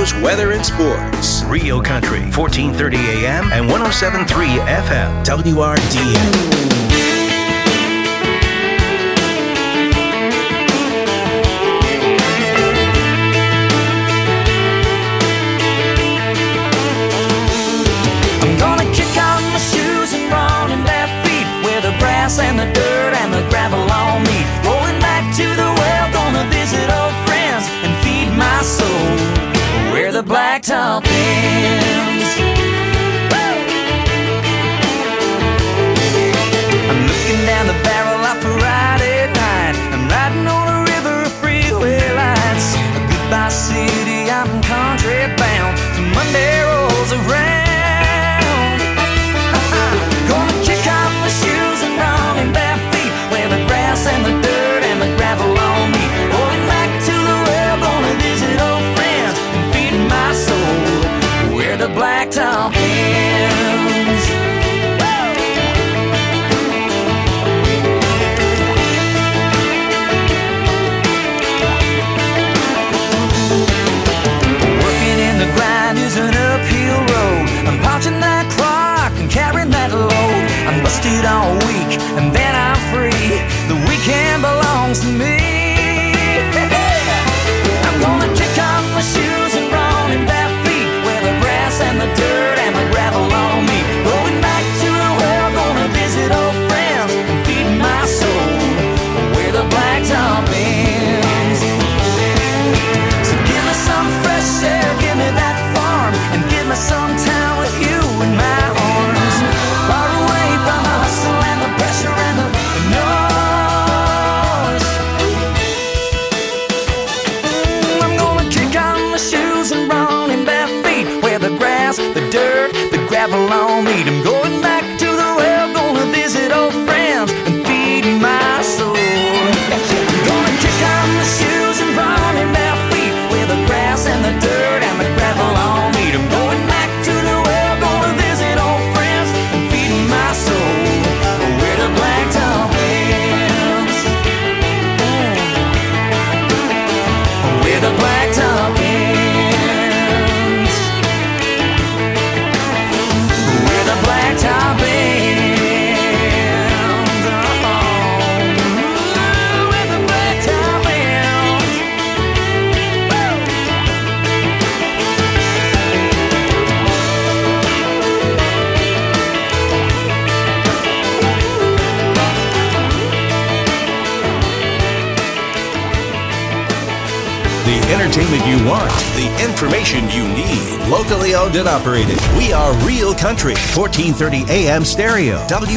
news, weather, and sports. Real Country, 1430 AM and 107.3 FM. WRDN. And the dirt and the gravel on me. Going back to the well, gonna visit old friends and feed my soul where the blacktop ends. I'm looking down the barrel of a Friday night. I'm riding on a river of freeway lights. A goodbye city, I'm country bound till Monday rolls around. Gonna kick off my shoes and run in bare feet where the grass and the dirt and the gravel on me. Going back to the well, gonna visit old friends and feed my soul where the blacktop ends. Working in the grind is an uphill road. I'm punching that clock and carrying that load. I'm busted all week and then I'm free. The weekend belongs to me. I'm gonna kick off my shoes and run in bare feet where the grass and the dirt and the gravel on me. Going back to the well, gonna visit old friends and feed my soul where the blacktop ends. So give me some fresh air, give me that farm, and give me some time with you in my arms. Far away from the hustle and the pressure and the noise. I'm gonna kick on my shoes and run in bare feet where the grass, the dirt, the gravel on me. I'm going back to the well, gonna visit old friends and feed my soul. I'm gonna kick on my shoes and run in bare feet where the grass and the dirt and the gravel on me. I'm going back to the well, gonna visit old friends and feed my soul where the blacktop ends. Where the blacktop ends. Where the blacktop ends. Where the blacktop ends. The entertainment you want, the information you need. Locally owned and operated. We are Real Country, 1430 AM stereo.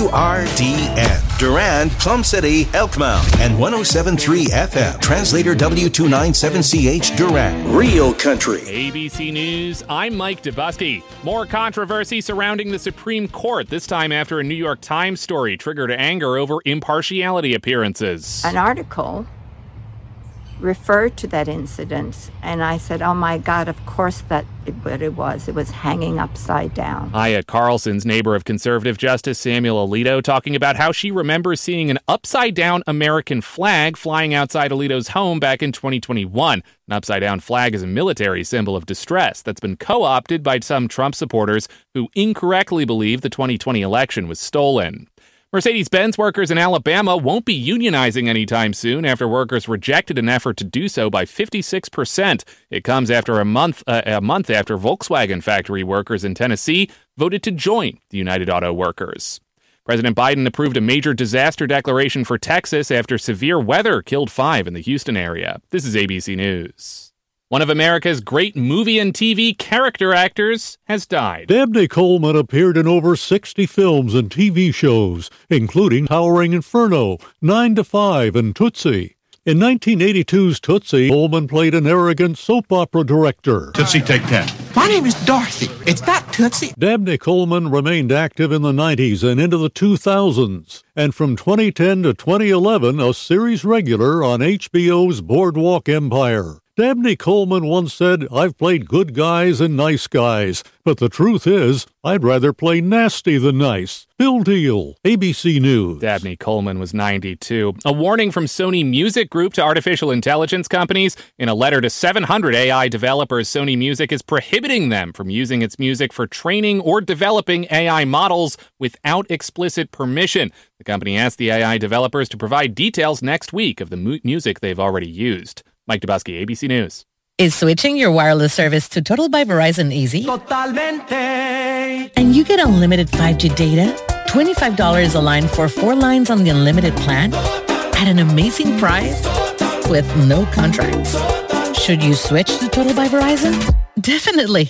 WRDN. Durand, Plum City, Elkmount, and 107.3 FM. Translator W297CH Durand. Real Country. ABC News, I'm Mike Dubusky. More controversy surrounding the Supreme Court, this time after a New York Times story triggered anger over impartiality appearances. An article referred to that incident, and I said, oh my God, of course that's what it was. It was hanging upside down. Aya Carlson's neighbor of conservative Justice Samuel Alito talking about how she remembers seeing an upside-down American flag flying outside Alito's home back in 2021. An upside-down flag is a military symbol of distress that's been co-opted by some Trump supporters who incorrectly believe the 2020 election was stolen. Mercedes-Benz workers in Alabama won't be unionizing anytime soon after workers rejected an effort to do so by 56%. It comes after a month after Volkswagen factory workers in Tennessee voted to join the United Auto Workers. President Biden approved a major disaster declaration for Texas after severe weather killed 5 in the Houston area. This is ABC News. One of America's great movie and TV character actors has died. Dabney Coleman appeared in over 60 films and TV shows, including Towering Inferno, 9 to 5, and Tootsie. In 1982's Tootsie, Coleman played an arrogant soap opera director. Tootsie, take 10. My name is Dorothy. It's not Tootsie. Dabney Coleman remained active in the 90s and into the 2000s, and from 2010 to 2011, a series regular on HBO's Boardwalk Empire. Dabney Coleman once said, "I've played good guys and nice guys, but the truth is, I'd rather play nasty than nice." Bill Deal, ABC News. Dabney Coleman was 92. A warning from Sony Music Group to artificial intelligence companies. In a letter to 700 AI developers, Sony Music is prohibiting them from using its music for training or developing AI models without explicit permission. The company asked the AI developers to provide details next week of the music they've already used. Mike Dubusky, ABC News. Is switching your wireless service to Total by Verizon easy? Totalmente. And you get unlimited 5G data, $25 a line for 4 lines on the unlimited plan, at an amazing price, with no contracts. Should you switch to Total by Verizon? Definitely.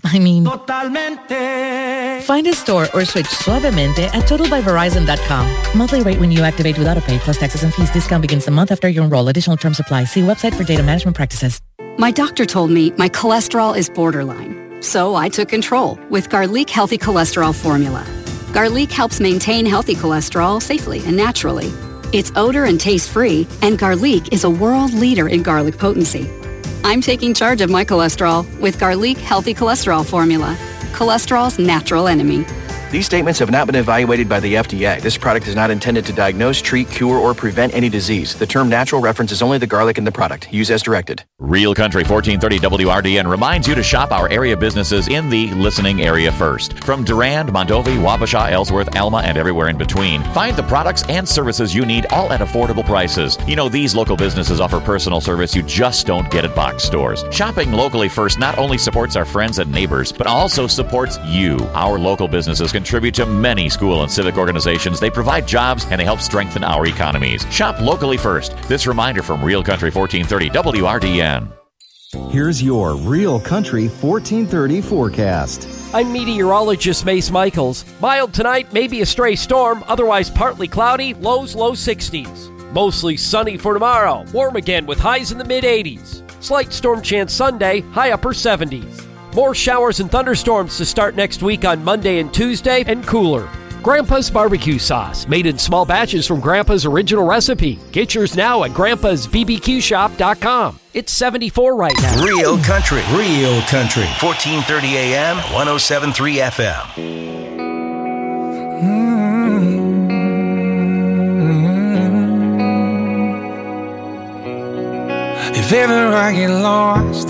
Totalmente. Find a store or switch suavemente at totalbyverizon.com. Monthly rate when you activate without a pay, plus taxes and fees. Discount begins the month after you enroll. Additional terms apply. See website for data management practices. My doctor told me my cholesterol is borderline. So I took control with Garlic Healthy Cholesterol Formula. Garlic helps maintain healthy cholesterol safely and naturally. It's odor and taste-free, and Garlic is a world leader in garlic potency. I'm taking charge of my cholesterol with Garlic Healthy Cholesterol Formula, cholesterol's natural enemy. These statements have not been evaluated by the FDA. This product is not intended to diagnose, treat, cure, or prevent any disease. The term natural references only the garlic in the product. Use as directed. Real Country 1430 WRDN reminds you to shop our area businesses in the listening area first. From Durand, Mondovi, Wabasha, Ellsworth, Alma, and everywhere in between. Find the products and services you need, all at affordable prices. You know, these local businesses offer personal service you just don't get at box stores. Shopping locally first not only supports our friends and neighbors, but also supports you. Our local businesses contribute to many school and civic organizations. They provide jobs and they help strengthen our economies. Shop locally first. This reminder from Real Country 1430 WRDN. Here's your Real Country 1430 forecast. I'm meteorologist Mace Michaels. Mild tonight, maybe a stray storm, otherwise partly cloudy, lows low 60s. Mostly sunny for tomorrow, warm again with highs in the mid-80s. Slight storm chance Sunday, high upper 70s. More showers and thunderstorms to start next week on Monday and Tuesday, and cooler. Grandpa's Barbecue Sauce, made in small batches from Grandpa's original recipe. Get yours now at grandpa'sbbqshop.com. It's 74 right now. Real Country, 1430 AM, 107.3 FM. If ever I get lost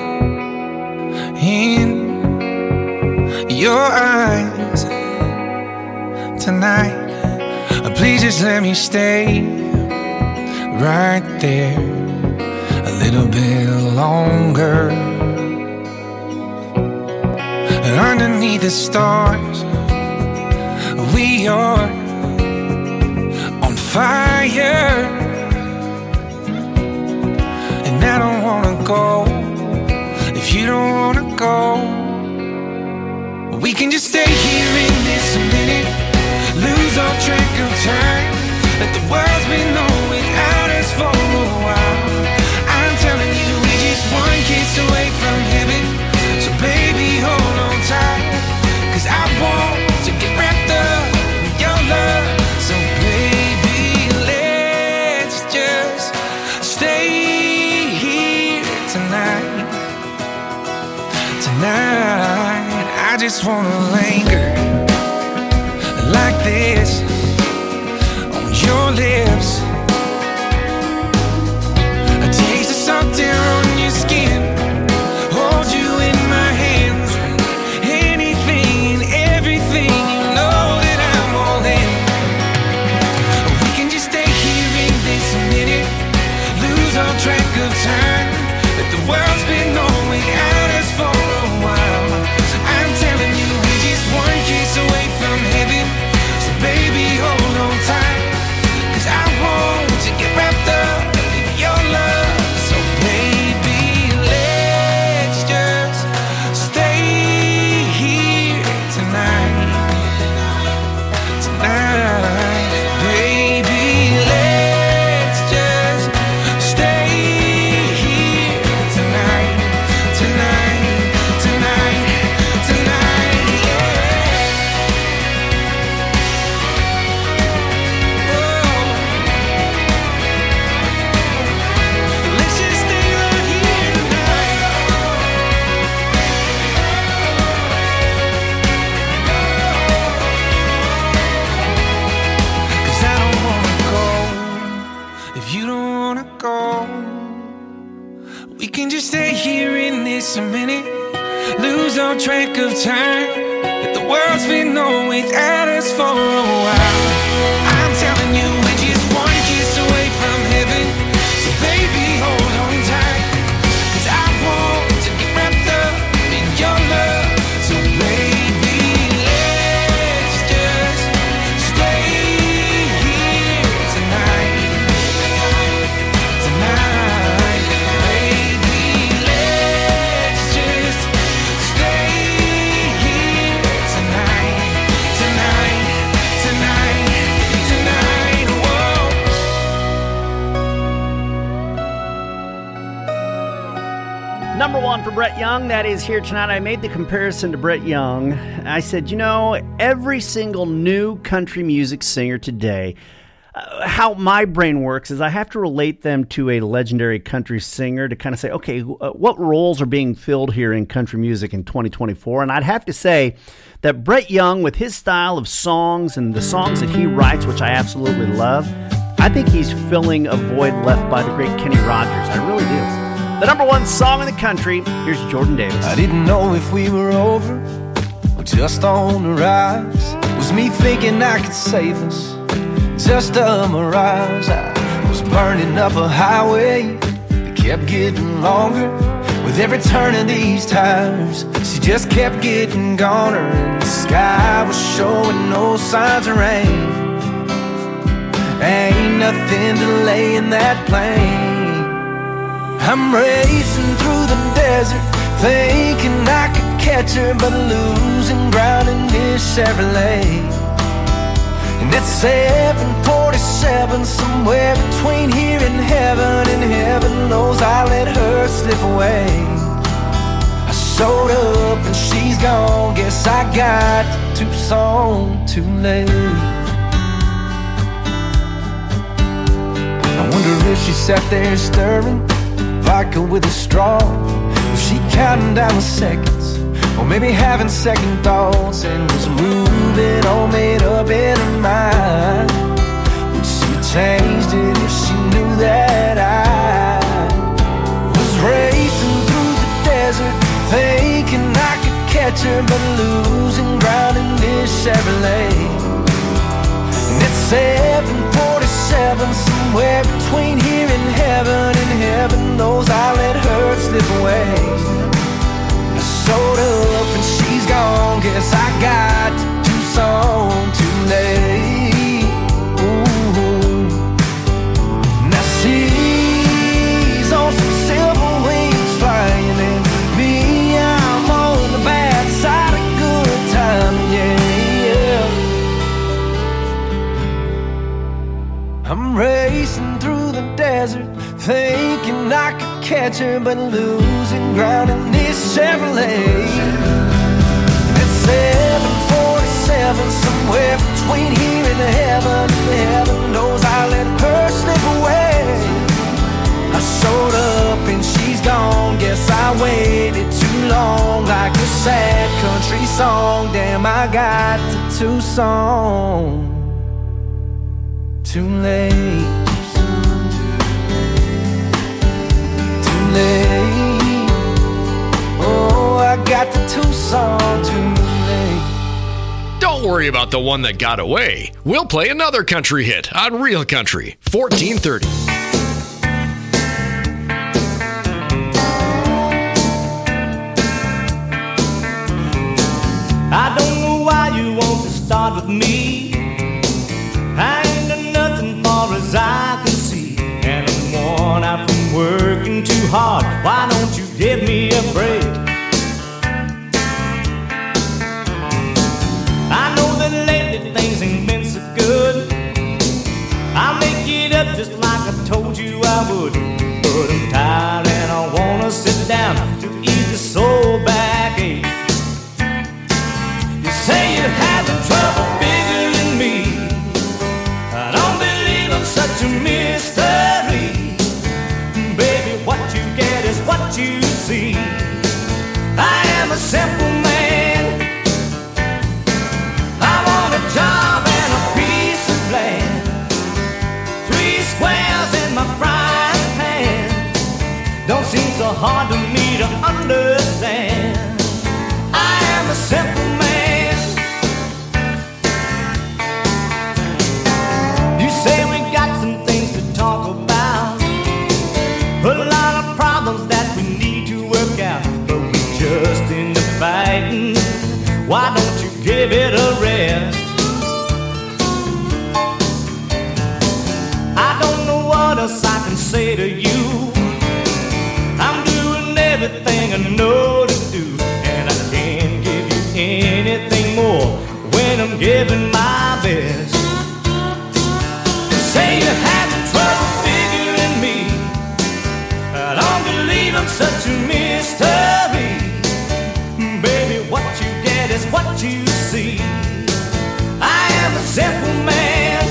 in your eyes tonight, please just let me stay right there a little bit longer. And underneath the stars, we are on fire. And I don't wanna go if you don't wanna go. We can just stay here in this minute, lose all track of time. Let the world spin on without us for a while. I'm telling you, we're just one kiss away from heaven. So baby, hold on tight, 'cause I want to get wrapped up in your love. So baby, let's just stay here tonight. Tonight, I just wanna linger like this on your lips. A taste of salt air on your skin, hold you in my hands. Anything and everything, you know that I'm all in. We can just stay here in this minute, lose all track of time. Let the world spin on without us for a while. I'm telling you, we're just one kiss away from heaven. So baby, hold on tight, 'cause I want lose all track of time, that the world's been on without us for a while. I'm telling you, we're just one kiss away from heaven. So baby, hold on tight, 'cause I want to get wrapped up in your love. So baby, let's just stay here tonight. Tonight, baby, let's just stay here tonight. Tonight, tonight, tonight, whoa. Number one for Brett Young, that is Here Tonight. I made the comparison to Brett Young. I said, you know, every single new country music singer today, how my brain works is I have to relate them to a legendary country singer to kind of say, okay, what roles are being filled here in country music in 2024? And I'd have to say that Brett Young, with his style of songs and the songs that he writes, which I absolutely love, I think he's filling a void left by the great Kenny Rogers. I really do. The number one song in the country, here's Jordan Davis. I didn't know if we were over or just on the rise. Was me thinking I could save us, just a mirage. I was burning up a highway that kept getting longer. With every turn of these tires, she just kept getting goner. And the sky was showing no signs of rain. Ain't nothing delaying that plane. I'm racing through the desert, thinking I could catch her, but losing ground in this Chevrolet. And at 7:47, somewhere between here and heaven knows I let her slip away. I showed up and she's gone, guess I got to Tucson too late. I wonder if she sat there stirring vodka with a straw. Was she counting down the seconds, or maybe having second thoughts, and was moving all made up in her mind? Would she have changed it if she knew that I was racing through the desert, thinking I could catch her, but losing ground in this Chevrolet? And it's 7:47, somewhere between here and heaven knows I let her slip away. I showed up and she's gone, guess I got to Tucson too late. Ooh. Now she's on some silver wings flying, and me, I'm on the bad side of good time, yeah. I'm racing through the desert, thinking I could catch her, but losing ground in this Chevrolet. At 7:47, somewhere between here and heaven knows I let her slip away. I showed up and she's gone, guess I waited too long, like a sad country song. Damn, I got to Tucson too late. Oh, I got to Tucson too late. Don't worry about the one that got away. We'll play another country hit on Real Country 1430. I don't know why you want to start with me. I ain't done nothing far as I can see, and I'm worn out from working too hard. Why don't you give me a break? I know that lately things ain't been so good. I'll make it up just like I told you I would. But I'm tired and I wanna sit down to ease the soul backache. You say you're having trouble figuring Why don't you give it a rest? I don't know what else I can say to you. I'm doing everything I know to do, and I can't give you anything more when I'm giving my best. Say you're having trouble figuring me. I don't believe I'm such a mystery. Baby, what you get is what you see. I am a simple man.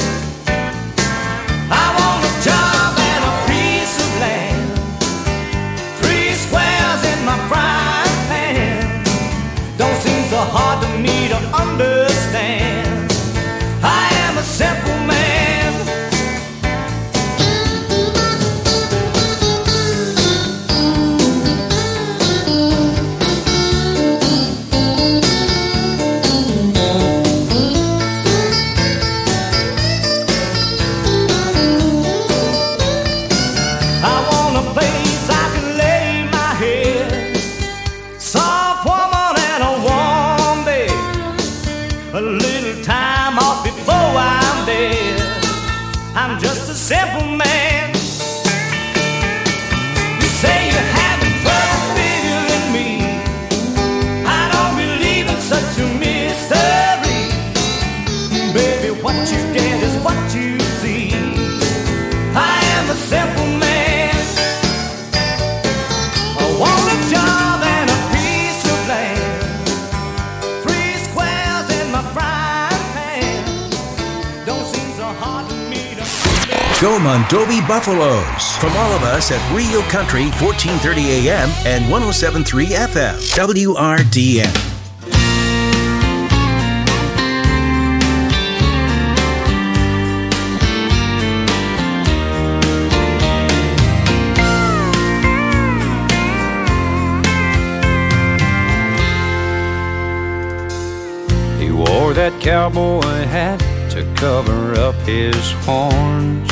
I want a job and a piece of land, 3 squares in my frying pan. Don't seem so hard to me to understand. I am a simple man. I'm just a simple man. You say you're having trouble figuring me. I don't believe it's such a mystery. Baby, what you get is what you see. I am a simple man. I want a job and a piece of land, 3 squares in my frying pan. Don't seem so hard to me. Go Mondovi Buffaloes. From all of us at Real Country, 1430 AM and 107.3 FM. WRDN. He wore that cowboy hat to cover up his horns.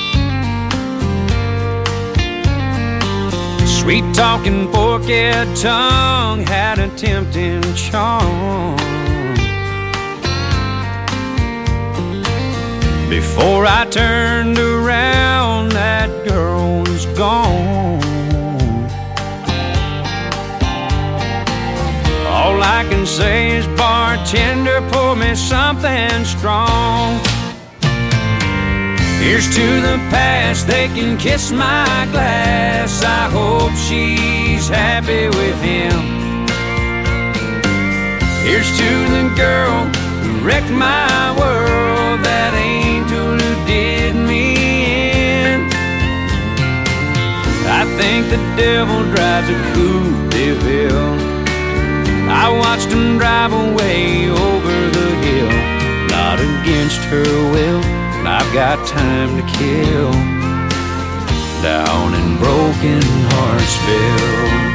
Sweet-talking forked tongue had a tempting charm. Before I turned around, that girl was gone. All I can say is, bartender, pour me something strong. Here's to the past, they can kiss my glass. I hope she's happy with him. Here's to the girl who wrecked my world, that angel who did me in. I think the devil drives a Coupe de Ville. I watched him drive away over the hill, not against her will. I've got time to kill down in Broken Heartsville.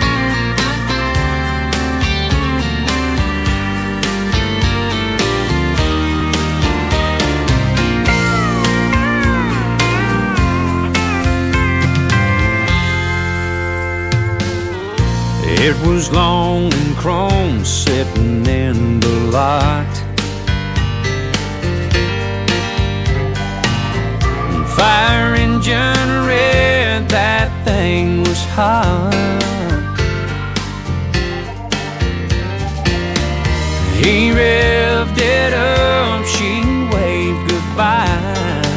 It was long and chrome sitting in the lot. Fire engine red, that thing was hot. He revved it up, she waved goodbye.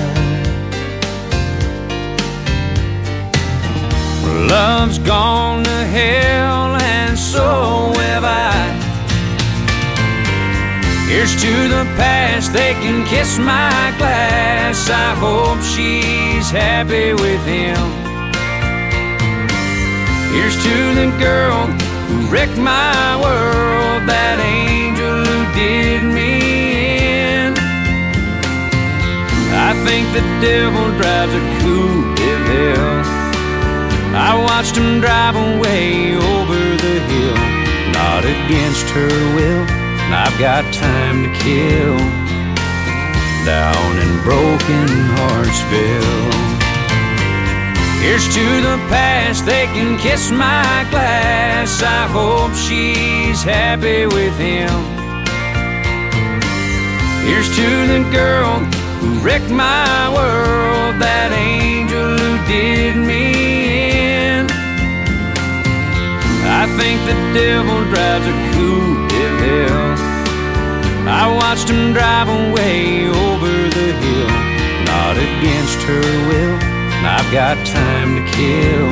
Love's gone to hell and so have I. Here's to the past, they can kiss my glass. I hope she's happy with him. Here's to the girl who wrecked my world, that angel who did me in. I think the devil drives a Coupe de Ville. I watched him drive away over the hill, not against her will. I've got time to kill down in Broken Heartsville. Here's to the past, they can kiss my glass. I hope she's happy with him. Here's to the girl who wrecked my world, that angel who did me in. I think the devil drives a coupe de ville. I watched him drive away over the hill, not against her will. I've got time to kill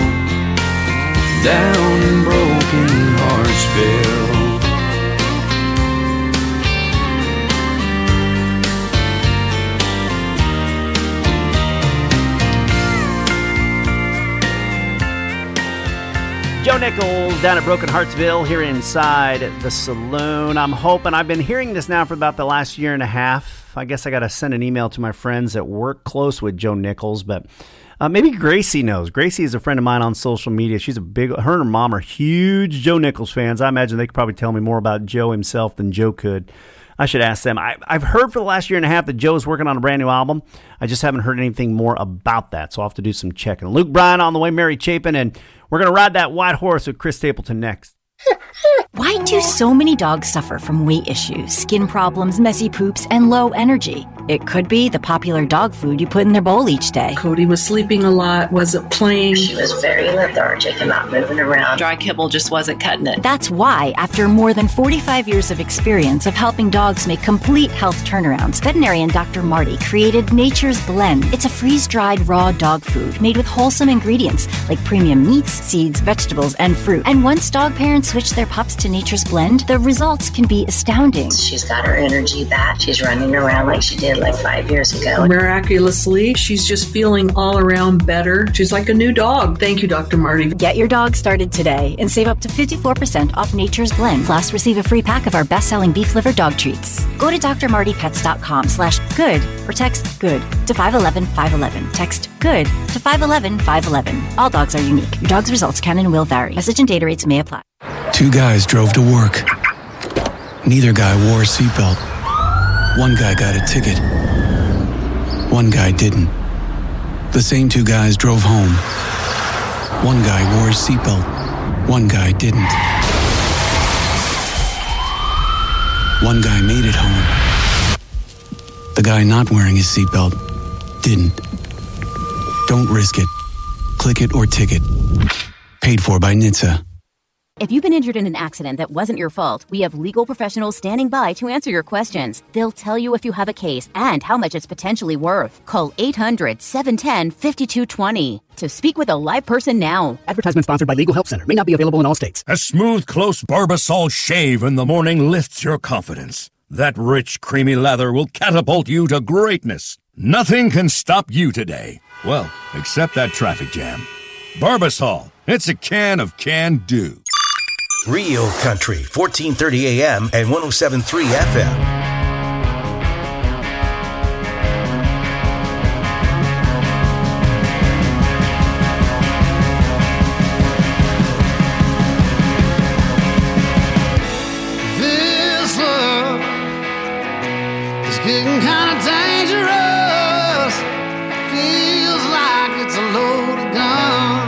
down in Broken Heartsville. Joe Nichols down at Broken Heartsville here inside the saloon. I'm hoping, I've been hearing this now for about the last year and a half. I guess I got to send an email to my friends that work close with Joe Nichols, but maybe Gracie knows. Gracie is a friend of mine on social media. She's her and her mom are huge Joe Nichols fans. I imagine they could probably tell me more about Joe himself than Joe could. I should ask them. I've heard for the last year and a half that Joe's working on a brand new album. I just haven't heard anything more about that, so I'll have to do some checking. Luke Bryan on the way, Mary Chapin, and we're going to ride that white horse with Chris Stapleton next. Why do so many dogs suffer from weight issues, skin problems, messy poops, and low energy? It could be the popular dog food you put in their bowl each day. Cody was sleeping a lot, wasn't playing. She was very lethargic and not moving around. Dry kibble just wasn't cutting it. That's why, after more than 45 years of experience of helping dogs make complete health turnarounds, veterinarian Dr. Marty created Nature's Blend. It's a freeze-dried raw dog food made with wholesome ingredients like premium meats, seeds, vegetables, and fruit. And once dog parents switch their pups to Nature's Blend, the results can be astounding. She's got her energy back. She's running around like she did like 5 years ago. Miraculously, she's just feeling all around better. She's like a new dog. Thank you, Dr. Marty. Get your dog started today and save up to 54% off Nature's Blend. Plus, receive a free pack of our best-selling beef liver dog treats. Go to drmartypets.com/good or text GOOD to 511-511. Text GOOD to 511-511. All dogs are unique. Your dog's results can and will vary. Message and data rates may apply. Two guys drove to work. Neither guy wore a seatbelt. One guy got a ticket. One guy didn't. The same two guys drove home. One guy wore his seatbelt. One guy didn't. One guy made it home. The guy not wearing his seatbelt didn't. Don't risk it. Click it or ticket. Paid for by NHTSA. If you've been injured in an accident that wasn't your fault, we have legal professionals standing by to answer your questions. They'll tell you if you have a case and how much it's potentially worth. Call 800-710-5220 to speak with a live person now. Advertisement sponsored by Legal Help Center. May not be available in all states. A smooth, close Barbasol shave in the morning lifts your confidence. That rich, creamy lather will catapult you to greatness. Nothing can stop you today. Well, except that traffic jam. Barbasol. It's a can of can-do. Real Country, 1430 AM and 107.3 FM. This love is getting kind of dangerous. Feels like it's a loaded gun.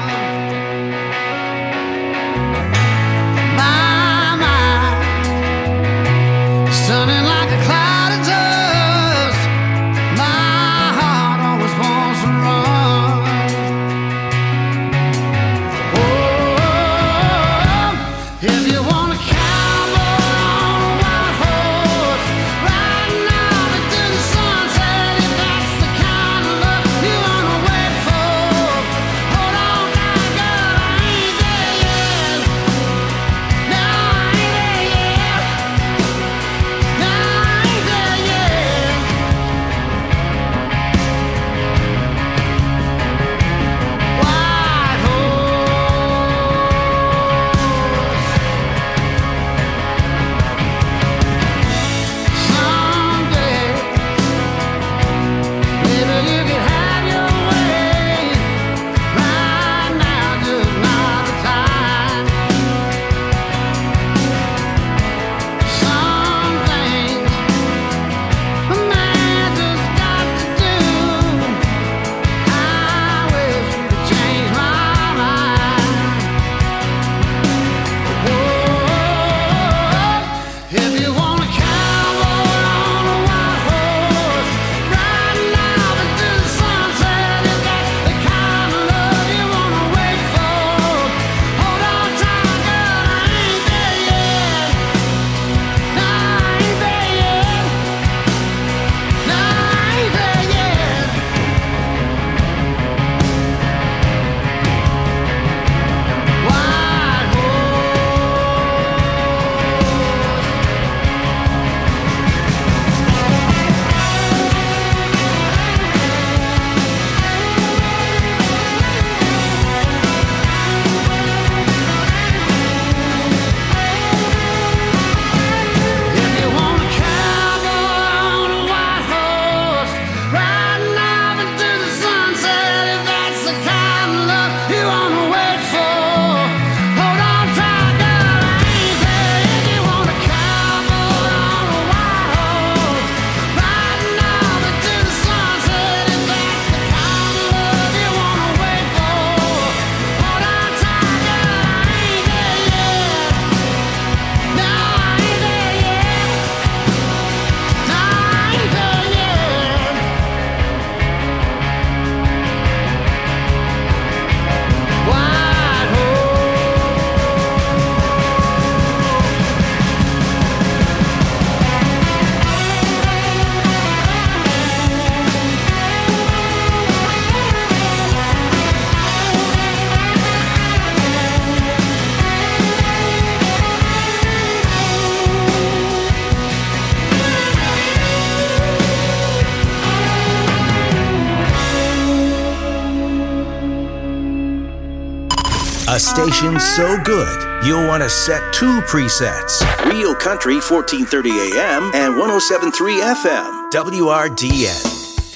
Turning like a cloud of dust. My heart always wants to run. Oh, if you want a cowboy on a white horse, riding out into the sunset, if that's the kind of love you want to wait for, hold on now, girl, I ain't there yet. No, I ain't there yet. A station so good, you'll want to set 2 presets. Real Country 1430 AM and 107.3 FM. WRDN.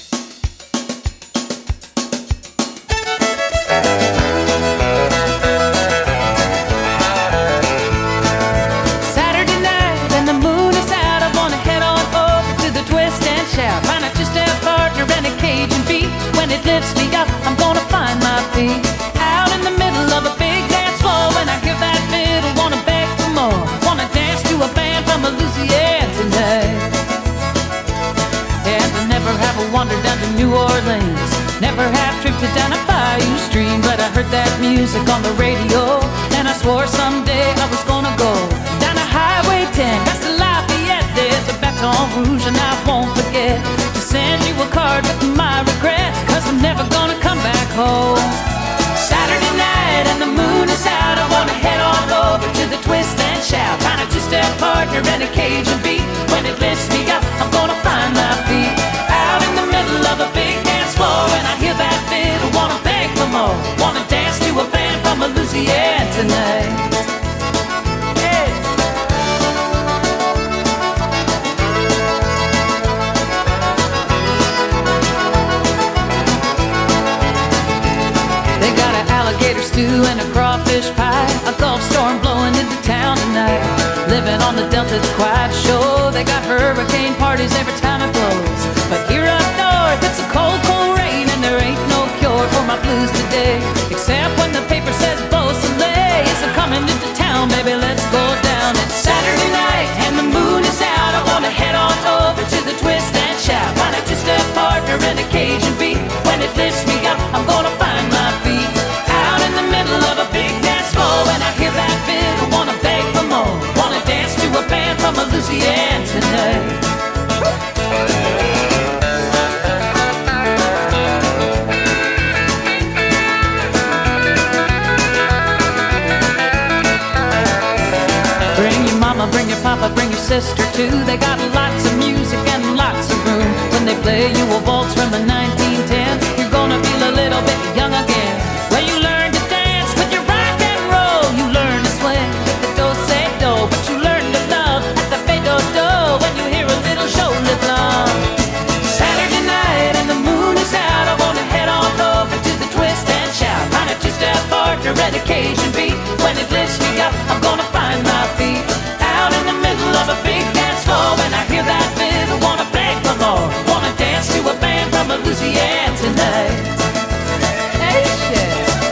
Saturday night and the moon is out. I wanna head on over to the twist and shout. Find a two-step partner and a Cajun beat. When it lifts me up, I'm gonna find my feet. Out in the middle of a big dance floor. When I hear that fiddle, wanna beg for more. Wanna dance to a band from Louisiana tonight. And I never have wandered down to New Orleans. Never have drifted down a bayou stream. But I heard that music on the radio, and I swore someday I was gonna go down a Highway 10 past the Lafayette. There's a Baton Rouge and I won't forget to send you a card with my regrets, 'cause I'm never gonna come back home. Saturday night and the moon is out. I wanna head on over to the twist and shout. Find a two-step partner and a Cajun beat. When it lifts me up, I'm gonna find my feet. Out in the middle of a big dance floor, and I hear that fiddle, wanna beg for more. Wanna dance to a band from Louisiana tonight. Hey. They got an alligator stew and a crawfish pie. A Gulf storm blowing into town tonight. Living on the Delta, it's quite a show. They got hurricane parties every time it blows. But here up north, it's a cold, cold rain, and there ain't no cure for my blues today. Except when the paper says Beausoleil is coming into town, baby, let's go down. It's Saturday night and the moon is out. I wanna head on over to the twist and shout. Find a two-step partner and a Cajun beat. When it lifts me up, I'm gonna find my feet. Out in the middle of a big dance floor, and I hear that fiddle, wanna beg for more. Wanna dance to a band from Louisiana tonight. Bring your mama, bring your papa, bring your sister too. They got lots of music and lots of room. When they play you a waltz from the 1910, you're gonna feel a little bit young again. Where you learn to dance with your rock and roll. You learn to swing with the do-say-do, but you learn to love at the fade-do-do when you hear a little show live long. Saturday night and the moon is out. I wanna head on over to the twist and shout. Find a two-step partner and a Cajun beat. When it lifts me up, I'm gonna find my feet. Out in the middle of a big dance floor, when I hear that fiddle, wanna beg for more. Wanna dance to a band from Louisiana tonight. Hey, shit.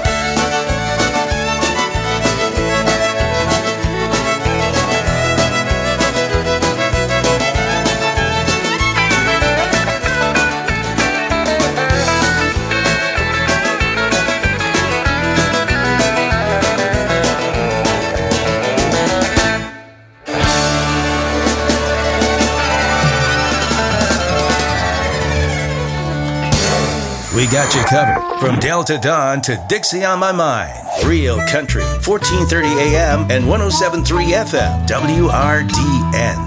We got you covered. From Delta Dawn to Dixie on My Mind. Real Country, 1430 AM and 107.3 FM. WRDN.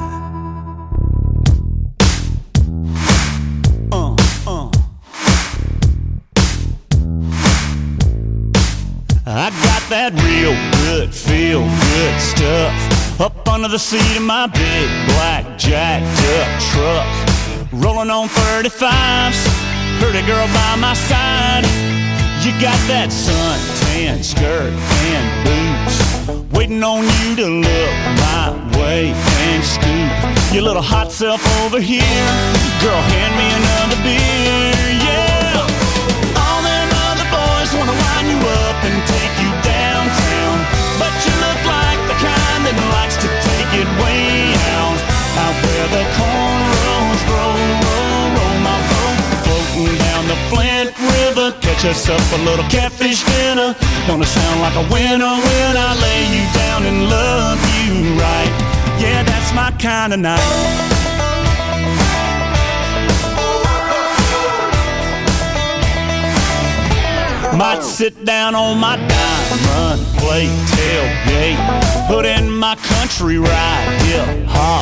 I got that real good, feel good stuff up under the seat of my big black jacked up truck. Rolling on 35s, pretty girl by my side. You got that suntan skirt and boots, waiting on you to look my way and scoop your little hot self over here. Girl, hand me another beer, yeah. All them other boys wanna line you up and take you downtown, but you look like the kind that likes to take it way out. Out where the cornrows roll, roll, roll my boat, floating down the Flint River. Catch us up a little catfish dinner. Gonna sound like a winner when I lay you down and love you right. Yeah, that's my kind of night. Might sit down on my diamond plate tailgate, put in my country ride, hip hop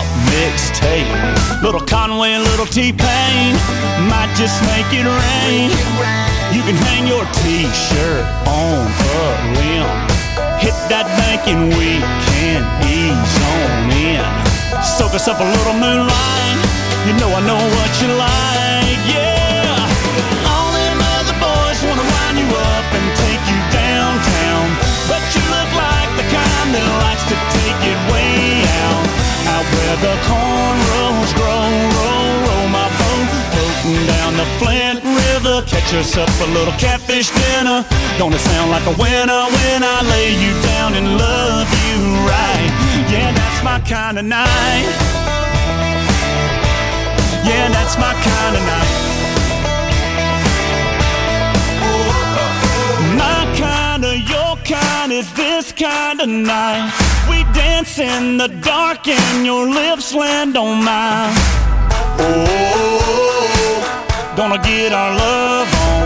mixtape. Little Conway, little T-Pain, might just make it rain. You can hang your t-shirt on a limb. Hit that bank and we can ease on in. Soak us up a little moonlight. You know I know what you like, yeah. All them other boys wanna wind you up and take you downtown, but you look like the kind that likes to take it way out where the cornrows grow. Roll my boat, floating down the Flint River. Catch us up a little catfish dinner. Don't it sound like a winner when I lay you down and love you right? Yeah, that's my kind of night. Yeah, that's my kind of night. My kind of, your kind is this kind of night. We dance in the dark and your lips land on mine. Oh, gonna get our love on.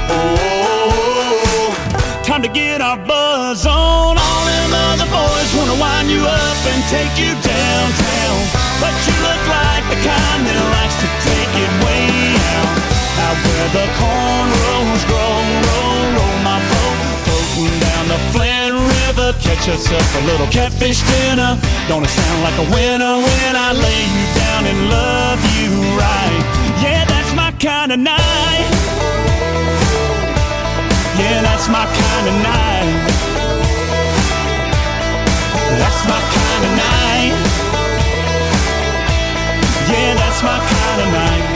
Oh, time to get our buzz on. All them other boys wanna wind you up and take you downtown, but you look like the kind that likes to take it way out where the cornrows grow. Roll my boat, floating down the Flint River. Catch us up a little catfish dinner. Don't it sound like a winner when I lay you down and love you right? Yeah, that's my kind of night. Yeah, that's my kind of night. That's my kind of night. Yeah, that's my kind of night.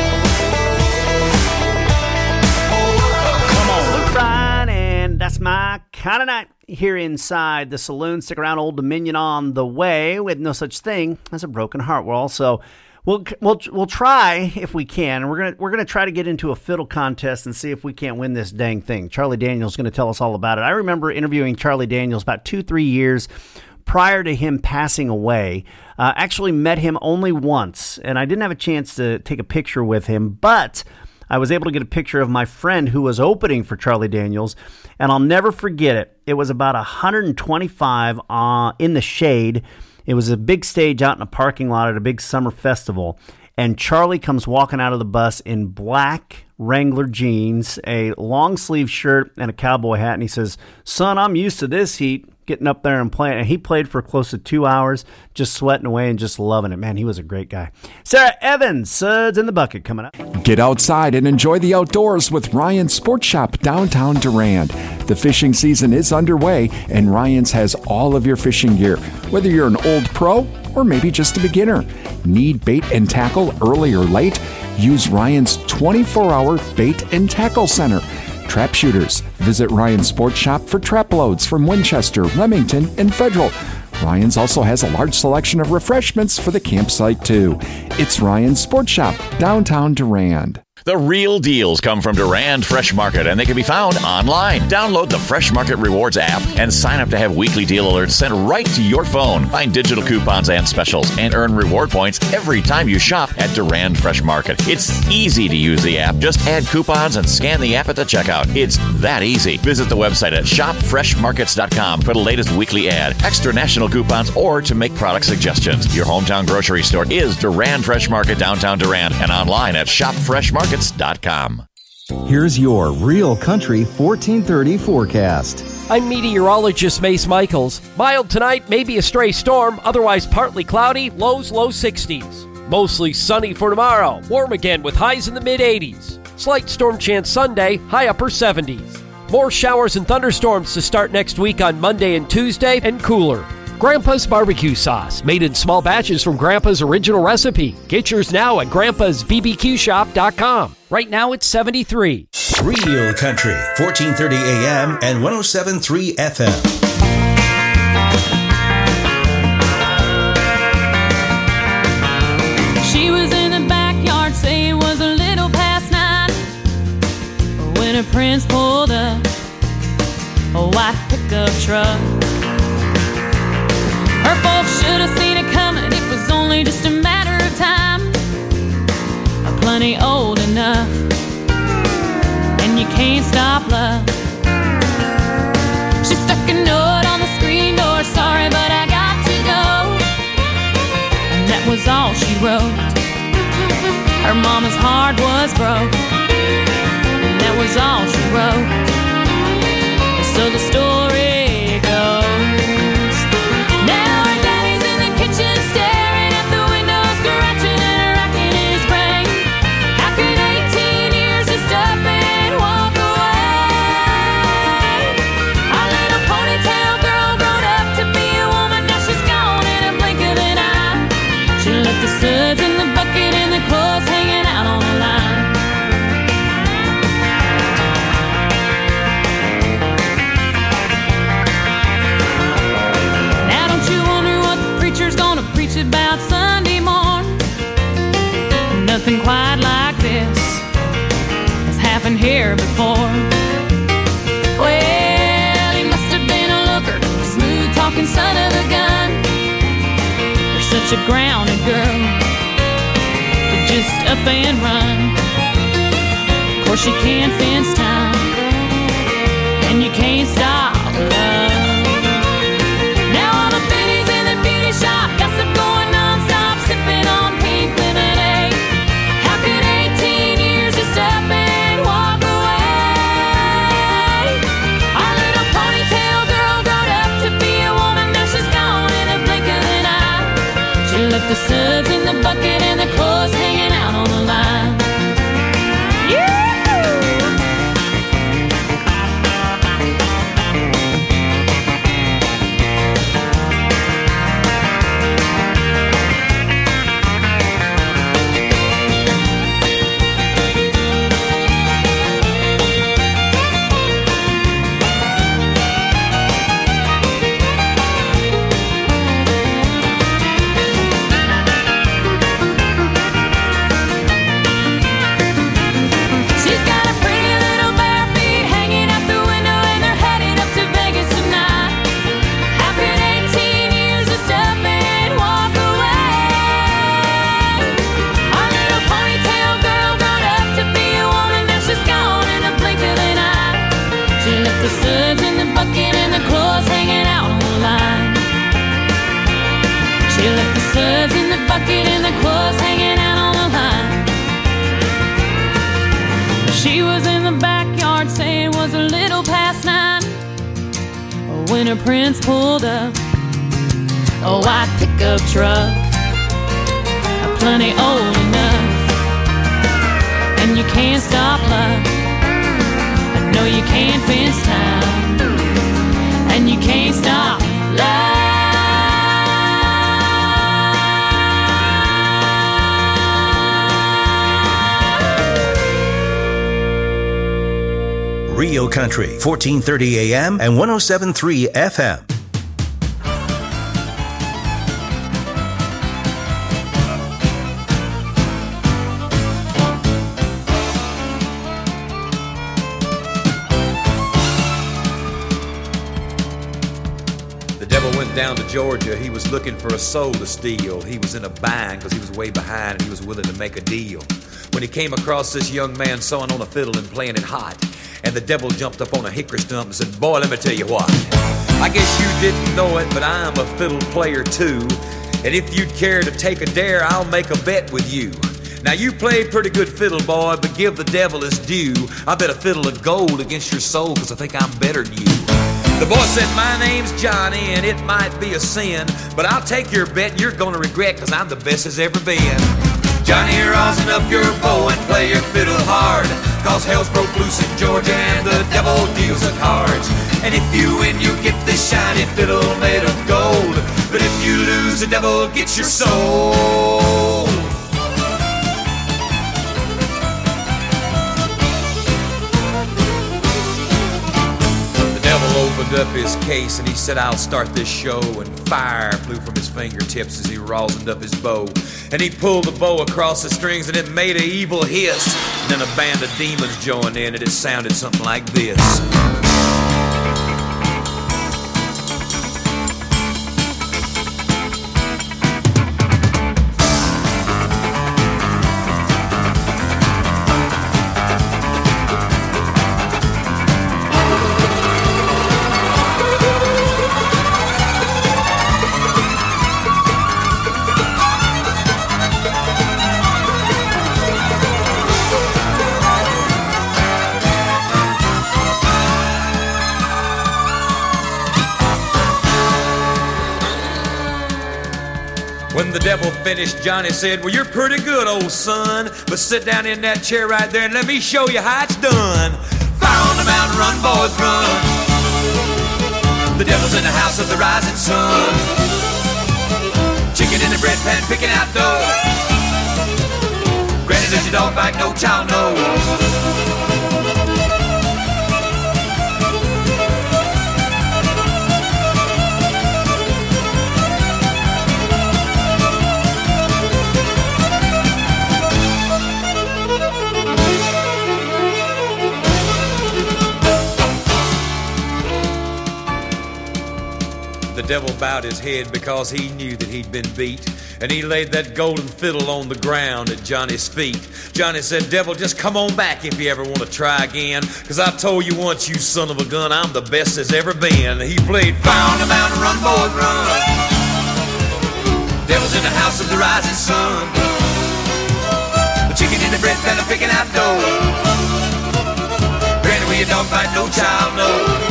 Come on. Luke Bryan, and that's my kind of night here inside the saloon. Stick around, Old Dominion on the way with no such thing as a broken heart. We're also we'll try if we can. We're gonna try to get into a fiddle contest and see if we can't win this dang thing. Charlie Daniels is going to tell us all about it. I remember interviewing Charlie Daniels about 2-3 years prior to him passing away. Actually met him only once, and I didn't have a chance to take a picture with him, but I was able to get a picture of my friend who was opening for Charlie Daniels, and I'll never forget it. It was about 125 in the shade. It was a big stage out in a parking lot at a big summer festival, and Charlie comes walking out of the bus in black Wrangler jeans, a long sleeve shirt, and a cowboy hat, and he says, "Son, I'm used to this heat, getting up there and playing." And he played for close to 2 hours, just sweating away and just loving it. Man, he was a great guy. Sarah Evans, Suds in the Bucket, coming up. Get outside and enjoy the outdoors with Ryan's Sports Shop downtown Durand. The fishing season is underway, and Ryan's has all of your fishing gear, whether you're an old pro or maybe just a beginner. Need bait and tackle early or late? Use Ryan's 24-hour bait and tackle center. Trap shooters. Visit Ryan's Sports Shop for trap loads from Winchester, Remington, and Federal. Ryan's also has a large selection of refreshments for the campsite, too. It's Ryan's Sports Shop, downtown Durand. The real deals come from Durand Fresh Market, and they can be found online. Download the Fresh Market Rewards app and sign up to have weekly deal alerts sent right to your phone. Find digital coupons and specials and earn reward points every time you shop at Durand Fresh Market. It's easy to use the app. Just add coupons and scan the app at the checkout. It's that easy. Visit the website at shopfreshmarkets.com for the latest weekly ad, extra national coupons, or to make product suggestions. Your hometown grocery store is Durand Fresh Market, downtown Durand, and online at shopfreshmarkets.com. Here's your Real Country 1430 forecast. I'm meteorologist Mace Michaels. Mild tonight, maybe a stray storm, otherwise partly cloudy, lows low 60s. Mostly sunny for tomorrow, warm again with highs in the mid-80s. Slight storm chance Sunday, high upper 70s. More showers and thunderstorms to start next week on Monday and Tuesday, and cooler. Grandpa's barbecue sauce, made in small batches from Grandpa's original recipe. Get yours now at grandpa'sbbqshop.com. Right now it's 73. Real Country, 1430 AM and 107.3 FM. She was in the backyard, say it was a little past 9, when her prince pulled up a white pickup truck. Her folks should have seen it coming, it was only just a matter of time. Plenty old enough, and you can't stop love. She stuck a note on the screen door, sorry but I got to go. And that was all she wrote. Her mama's heart was broke, and that that was all she wrote. So the story goes. Now her daddy's in the kitchen staring at the window, scratching and racking his brain. How could 18 years just up and walk away? Our little ponytail girl grown up to be a woman, now she's gone in a blink of an eye. She left the suds in the bucket and the clothes hanging out on the line. Now don't you wonder what the preacher's gonna preach about Sunday morn? Nothing quite like this has happened here before. Well, he must have been a looker, smooth talking son of a gun. You're such a grounded girl to just up and run. Of course you can't fence time, and you can't stop love. Now all the biddies in the beauty shop gossip going non-stop, sipping on pink lemonade. How could 18 years just up and walk away? Our little ponytail girl grown up to be a woman, now she's gone in a blink of an eye. She left the suds in the bucket and the clothes hanging out on the line. She's got a pretty little bare feet hanging out the window, and they're headed up to Vegas tonight. How could 18 years just up and walk away? Our little ponytail girl grown up to be a woman, now she's gone in a blink of an eye. She left the suds in the bucket and the clothes hanging out on the line. She left the suds in the bucket and the clothes hanging out on the line. She was in the backyard saying it was a little past 9 when her prince pulled up a white pickup truck, plenty old enough, and you can't stop love. No, you can't fence time, and you can't stop love. Rio Country, 1430 AM and 107.3 FM. The devil went down to Georgia. He was looking for a soul to steal. He was in a bind because he was way behind and he was willing to make a deal. When he came across this young man sawing on a fiddle and playing it hot, and the devil jumped up on a hickory stump and said, "Boy, let me tell you what. I guess you didn't know it, but I'm a fiddle player too. And if you'd care to take a dare, I'll make a bet with you. Now you play pretty good fiddle, boy, but give the devil his due. I bet a fiddle of gold against your soul, cause I think I'm better than you." The boy said, "My name's Johnny, and it might be a sin, but I'll take your bet and you're gonna regret, cause I'm the best as ever been. Johnny, rosin up your bow and play your fiddle hard, cause hell's broke loose in Georgia and the devil deals the cards. And if you win, you get this shiny fiddle made of gold, but if you lose, the devil gets your soul." The devil opened up his case and he said, "I'll start this show," and fire flew from his fingertips as he rosined up his bow. And he pulled the bow across the strings and it made an evil hiss. And then a band of demons joined in and it sounded something like this. When the devil finished, Johnny said, well, you're pretty good, old son, but sit down in that chair right there and let me show you how it's done. Fire on the mountain, run, boys, run. The devil's in the house of the rising sun. Chicken in the bread pan, picking out dough. Granny, does your dog bite? No child knows. The devil bowed his head because he knew that he'd been beat, and he laid that golden fiddle on the ground at Johnny's feet. Johnny said, devil, just come on back if you ever want to try again, because I told you once, you son of a gun, I'm the best there's ever been. He played Fire on the Mountain, Run, Boys, Run. Devil's in the house of the rising sun. The chicken in the bread pan, picking out dough. Granny, where your dog bite, no child knows.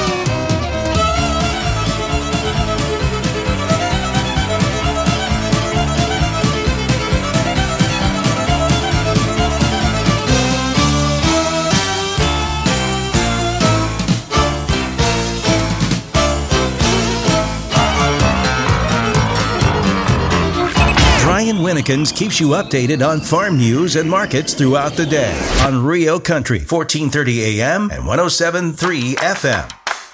Ryan Winnekins keeps you updated on farm news and markets throughout the day on Rio Country, 1430 AM and 107.3 FM.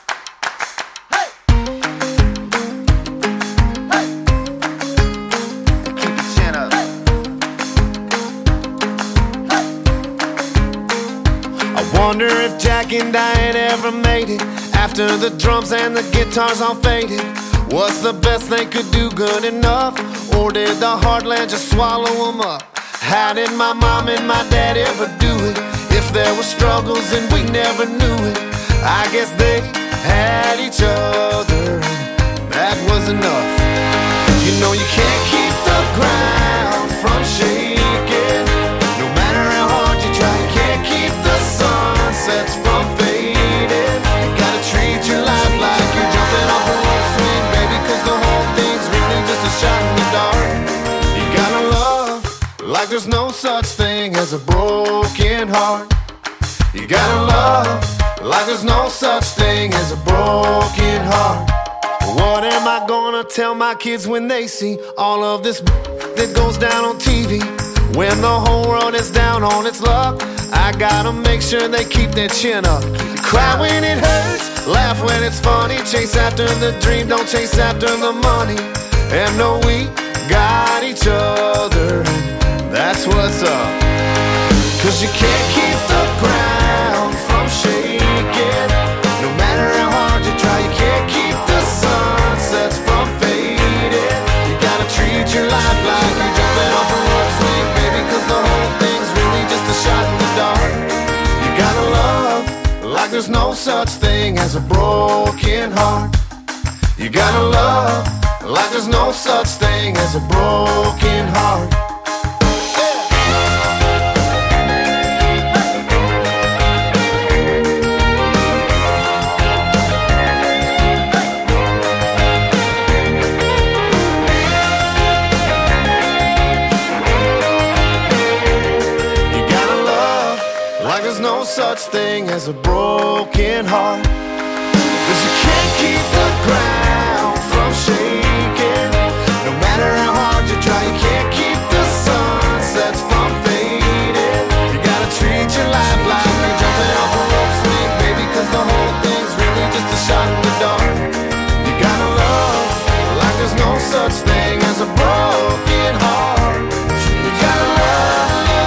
I wonder if Jack and Diane ever made it after the drums and the guitars all faded. What's the best they could do good enough? Or did the heartland just swallow them up? How did my mom and my dad ever do it? If there were struggles and we never knew it, I guess they had each other, and that was enough. You know you can't keep the ground from shaking. No matter how hard you try, you can't keep the sunsets from fading. You gotta treat your life like you're jumping off a rope swing, baby, 'cause the whole thing's really just a shot in the dark. You gotta love like there's no such thing as a broken heart. You gotta love like there's no such thing as a broken heart. What am I gonna tell my kids when they see all of this that goes down on TV? When the whole world is down on its luck, I gotta make sure they keep their chin up. Cry when it hurts, laugh when it's funny. Chase after the dream, don't chase after the money. And know we got each other, and that's what's up. 'Cause you can't keep the ground from shaking. No matter how hard you try, you can't keep the sunsets from fading. You gotta treat your life like you're jumping off a rope swing, baby, 'cause the whole thing's really just a shot in the dark. You gotta love like there's no such thing as a broken heart. You gotta love like there's no such thing as a broken heart. No such thing as a broken heart. 'Cause you can't keep the ground from shaking. No matter how hard you try, you can't keep the sunsets from fading. You gotta treat your life like you're jumping off a rope swing, baby, 'cause the whole thing's really just a shot in the dark. You gotta love like there's no such thing as a broken heart. You gotta love.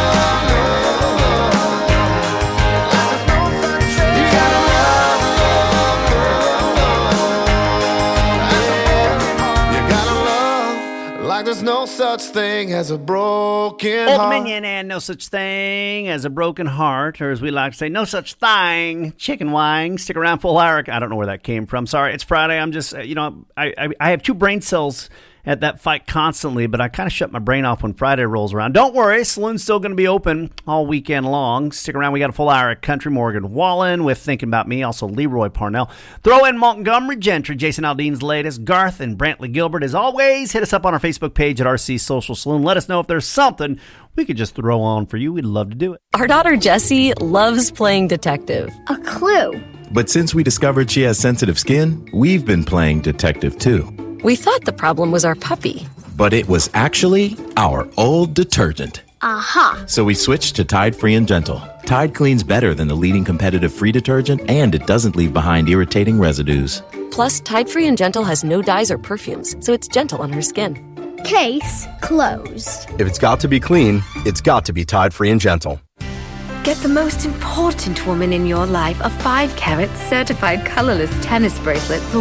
There's no such thing as a broken Old heart. Dominion and No Such Thing as a Broken Heart, or as we like to say, No Such Thing, Chicken Wang. Stick around, full hour. I don't know where that came from. Sorry, it's Friday. I'm just, I have two brain cells at that fight constantly, but I kind of shut my brain off when Friday rolls around. Don't worry, Saloon's still going to be open all weekend long. Stick around. We got a full hour of Country Morgan Wallen with Thinking About Me, also Leroy Parnell. Throw in Montgomery Gentry, Jason Aldean's latest, Garth and Brantley Gilbert. As always, hit us up on our Facebook page at RC Social Saloon. Let us know if there's something we could just throw on for you. We'd love to do it. Our daughter Jessie loves playing detective. A clue. But since we discovered she has sensitive skin, we've been playing detective too. We thought the problem was our puppy. But it was actually our old detergent. Aha. So we switched to Tide Free and Gentle. Tide cleans better than the leading competitive free detergent, and it doesn't leave behind irritating residues. Plus, Tide Free and Gentle has no dyes or perfumes, so it's gentle on her skin. Case closed. If it's got to be clean, it's got to be Tide Free and Gentle. Get the most important woman in your life a 5-carat certified colorless tennis bracelet for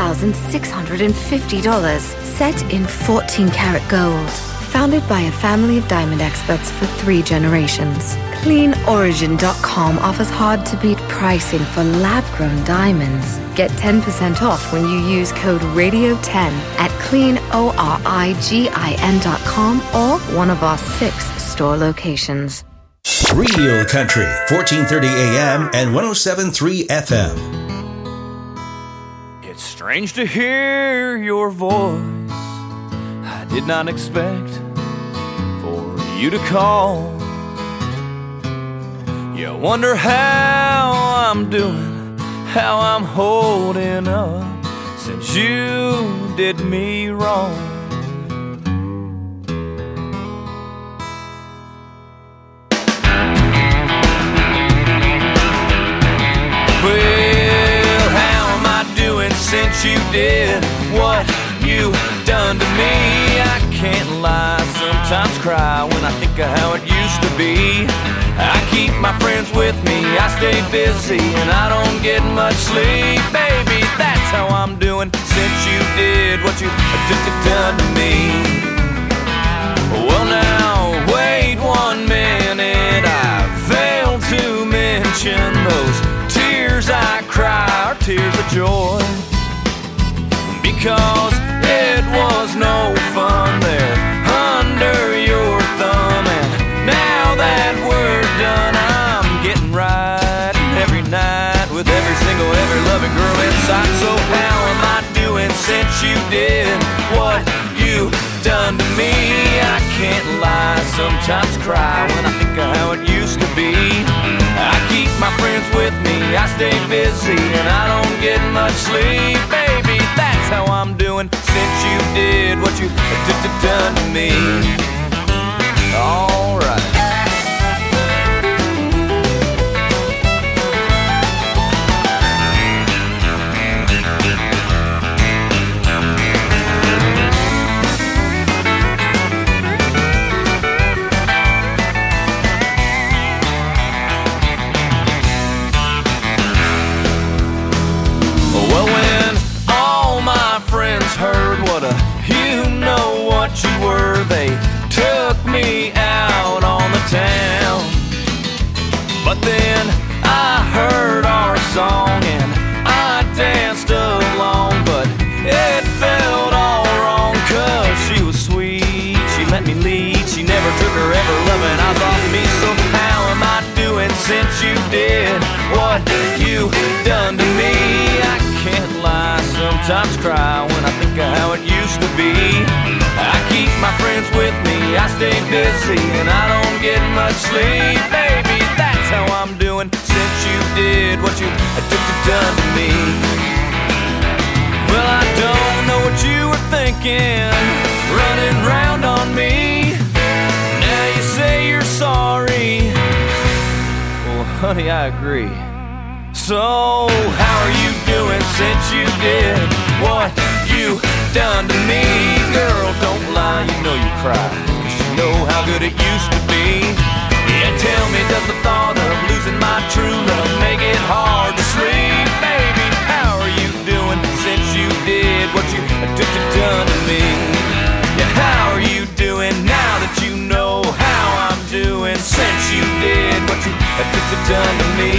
$1,650. Set in 14-karat gold. Founded by a family of diamond experts for 3 generations. CleanOrigin.com offers hard-to-beat pricing for lab-grown diamonds. Get 10% off when you use code RADIO10 at CleanOrigin.com or one of our 6 store locations. Real Country, 1430 AM and 107.3 FM. It's strange to hear your voice. I did not expect for you to call. You wonder how I'm doing, how I'm holding up since you did me wrong. Well, how am I doing since you did what you done to me? I can't lie, sometimes cry when I think of how it used to be. I keep my friends with me, I stay busy, and I don't get much sleep. Baby, that's how I'm doing since you did what you done to me. Well now, wait 1 minute, I failed to mention those tears I cry are tears of joy, because it was no fun there under your thumb. And now that we're done, I'm getting right every night with every loving girl inside. So how am I doing since you did what you done to me? I can't lie, sometimes cry when I think of how it used to be. I keep my friends with me, I stay busy, and I don't get much sleep. Baby, that's how I'm doing since you did what you done to me. All right. Well, when all my friends heard what you know what you were, they took me out on the town. But then I heard our song and I danced along, but it felt all wrong, 'cause she was sweet, she let me lead, she never took her ever loving eyes off me. So how am I doing since you did what you done to me? I can't lie, sometimes cry when I think of how it used to be. I keep my friends with me, I stay busy, and I don't get much sleep. Baby, that's how I'm doing since you did what you done to me. Well, I don't know what you were thinking, running round on me. Now you say you're sorry. Well, honey, I agree. So, how are you doing since you did what you done to me? Girl, don't lie, you know you cry, 'cause you know how good it used to be. Yeah, tell me, does the thought of losing my true love make it hard to sleep? Baby, how are you doing since you did what you done to me? Yeah, how are you doing now that you know how I'm doing since you did what you done to me?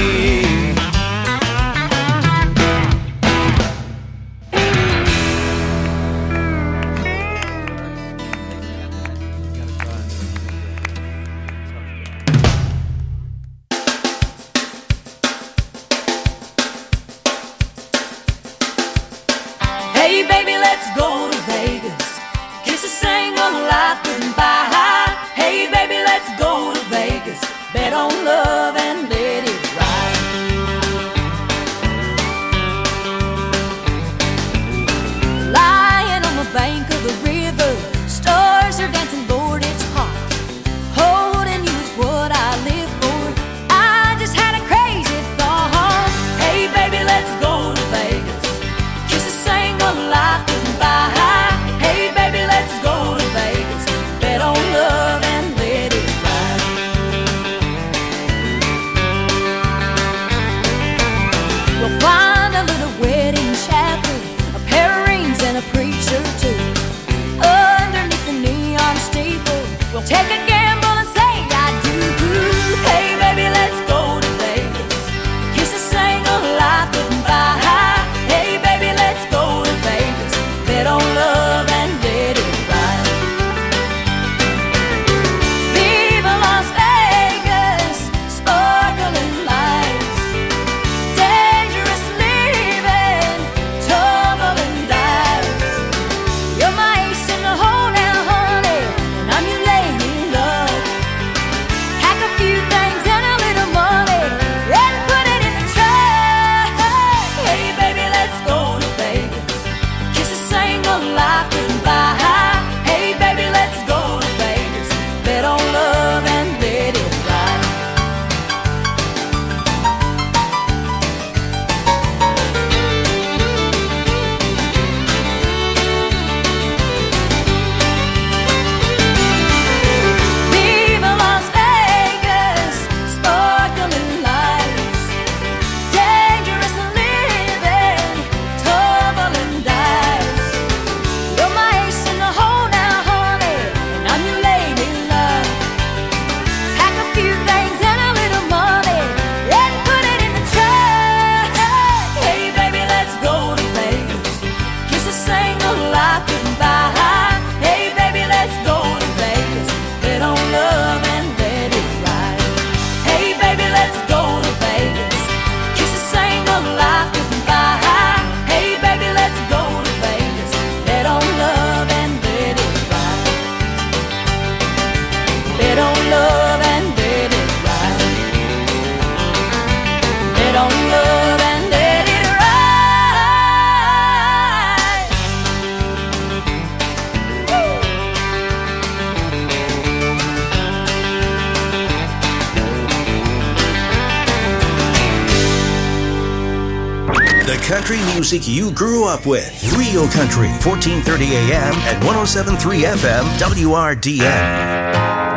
country music you grew up with. Real Country, 1430 AM and 107.3 FM, WRDN.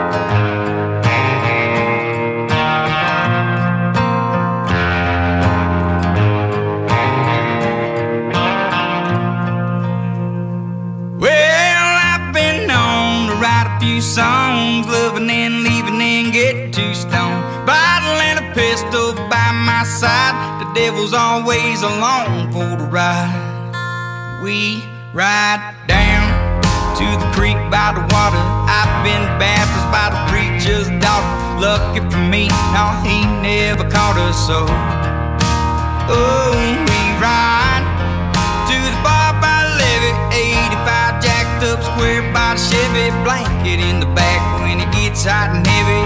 Songs, loving and leaving and get too stoned. Bottle and a pistol by my side. The devil's always along for the ride. We ride down to the creek by the water. I've been baptized by the preacher's daughter. Lucky for me, no, he never caught us so. Oh, we ride to the bar by the levee, 85 jacked up square by the Chevy, blanket in the back when it gets hot and heavy.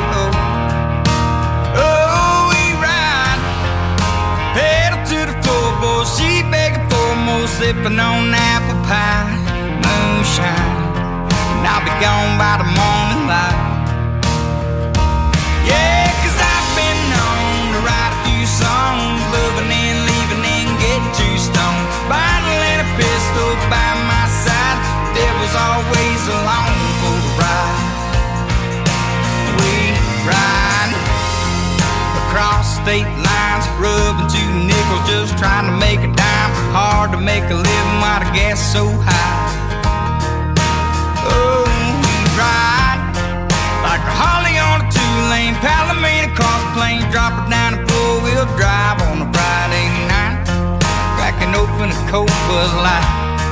Oh, we ride, pedal to the floorboard, she begging for more, sipping on apple pie, moonshine, and I'll be gone by the morning light. Yeah, 'cause I've been known to write a few songs, loving and leaving and getting too stoned. Bottle and a pistol by my side, the devil's always along for the ride. We ride across state lines, rubbing 2 nickels, just trying to make a dime. Hard to make a living while the gas is so high. Oh, we ride like a Harley on a 2-lane, Palomino cross plains, drop it down a 4-wheel drive on a Friday night, cracking open a cold Bud Light.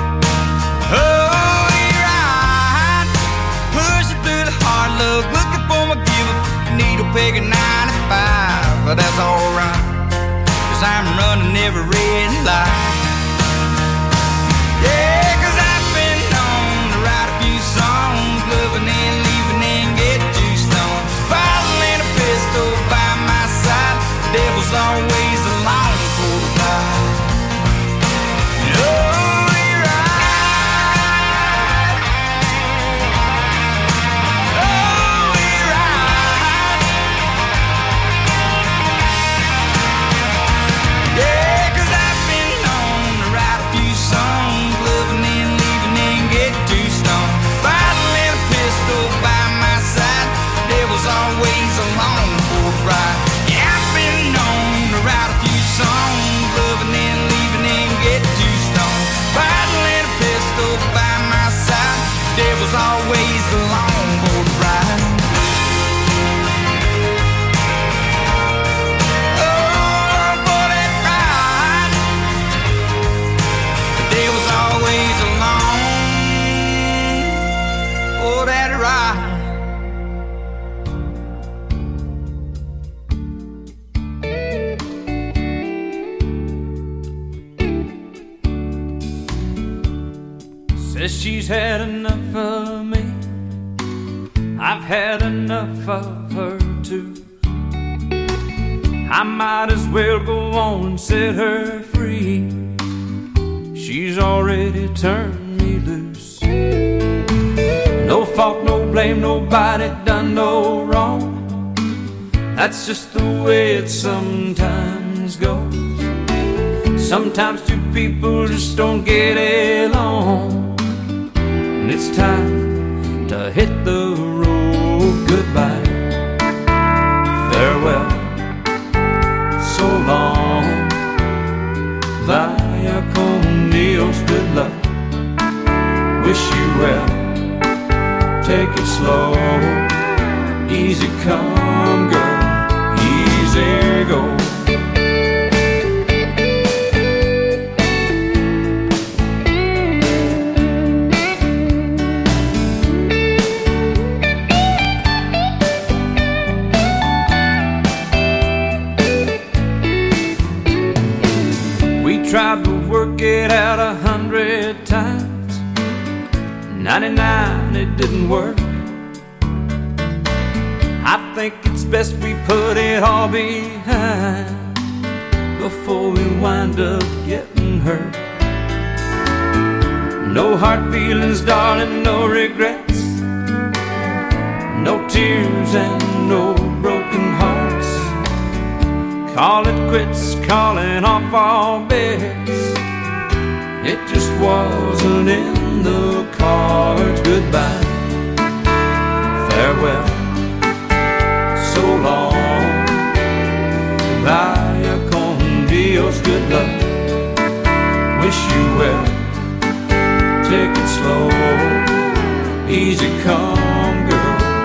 Oh, we ride, pushing through the hard luck, looking for my give-up, needle peg at 95, but that's alright, 'cause I'm running every red light. Yeah, 'cause I've been known to write a few songs, loving and leaving and get too stoned. Bottle and a pistol by my side, the devil's always along for the ride. Oh, we ride. Oh, we ride. Yeah, 'cause I've been known to write a few songs, loving and leaving and get too stoned. Bottle and a pistol by my side, the devil's always along for the ride. Yeah, I've been known to write a few songs, loving and leaving and get too stoned. Bottle and a pistol by my side, the devil's always along for the ride. Oh, for that ride, the devil's always along for that ride. Says she's had enough of me, I've had enough of her too. I might as well go on and set her free. She's already turned me loose. No fault, no blame, nobody done no wrong. That's just the way it sometimes goes. Sometimes two people just don't get along, and it's time to hit the road. Goodbye, farewell, so long, via con Dios, good luck, wish you well, take it slow, easy come girl, easy go. Tried to work it out 100 times, 99 it didn't work. I think it's best we put it all behind before we wind up getting hurt. No hard feelings, darling, no regrets, no tears and no broken hearts. call it quits, calling off all bets. It just wasn't in the cards. Goodbye.